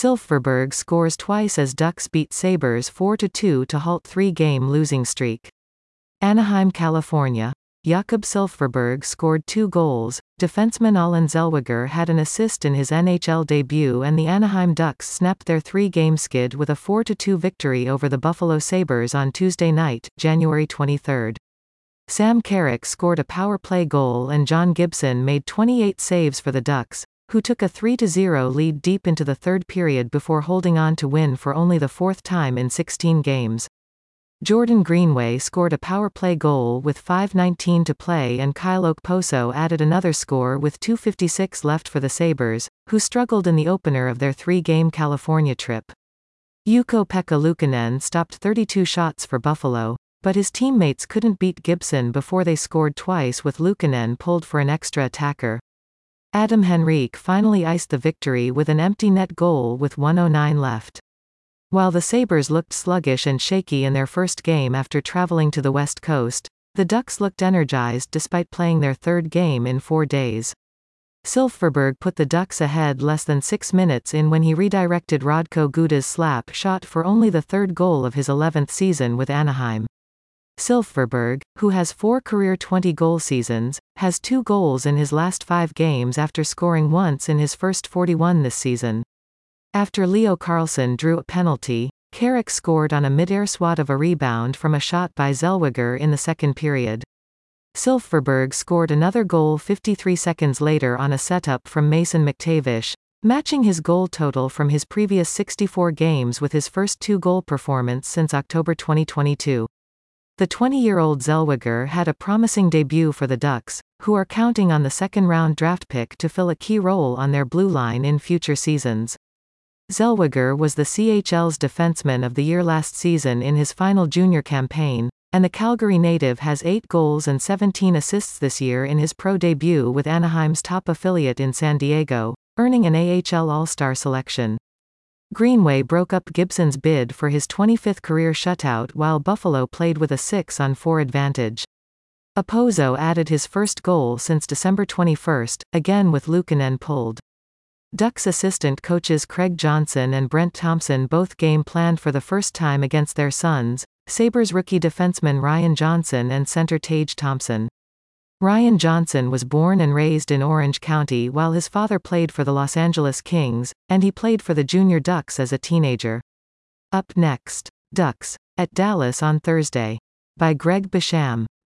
Silfverberg scores twice as Ducks beat Sabres 4-2 to halt three-game losing streak. Anaheim, California. Jakob Silfverberg scored 2 goals. Defenseman Allen Zellweger had an assist in his NHL debut, and the Anaheim Ducks snapped their three-game skid with a 4-2 victory over the Buffalo Sabres on Tuesday night, January 23. Sam Carrick scored a power play goal and John Gibson made 28 saves for the Ducks, who took a 3-0 lead deep into the third period before holding on to win for only the fourth time in 16 games. Jordan Greenway scored a power play goal with 5:19 to play, and Kyle Okposo added another score with 2:56 left for the Sabres, who struggled in the opener of their three-game California trip. Ukko-Pekka Luukkonen stopped 32 shots for Buffalo, but his teammates couldn't beat Gibson before they scored twice, with Luukkonen pulled for an extra attacker. Adam Henrique finally iced the victory with an empty net goal with 1:09 left. While the Sabres looked sluggish and shaky in their first game after traveling to the West Coast, the Ducks looked energized despite playing their third game in 4 days. Silfverberg put the Ducks ahead less than 6 minutes in when he redirected Radko Guda's slap shot for only the third goal of his 11th season with Anaheim. Silfverberg, who has 4 career 20-goal seasons, has 2 goals in his last 5 games after scoring once in his first 41 this season. After Leo Carlsson drew a penalty, Carrick scored on a mid-air swat of a rebound from a shot by Zellweger in the second period. Silfverberg scored another goal 53 seconds later on a setup from Mason McTavish, matching his goal total from his previous 64 games with his first 2-goal performance since October 2022. The 20-year-old Zellweger had a promising debut for the Ducks, who are counting on the second-round draft pick to fill a key role on their blue line in future seasons. Zellweger was the CHL's Defenseman of the Year last season in his final junior campaign, and the Calgary native has 8 goals and 17 assists this year in his pro debut with Anaheim's top affiliate in San Diego, earning an AHL All-Star selection. Greenway broke up Gibson's bid for his 25th career shutout while Buffalo played with a 6-on-4 advantage. Okposo added his first goal since December 21, again with Luukkonen pulled. Ducks assistant coaches Craig Johnson and Brent Thompson both game-planned for the first time against their sons, Sabres rookie defenseman Ryan Johnson and center Tage Thompson. Ryan Johnson was born and raised in Orange County while his father played for the Los Angeles Kings, and he played for the Junior Ducks as a teenager. Up next, Ducks at Dallas on Thursday. By Greg Basham.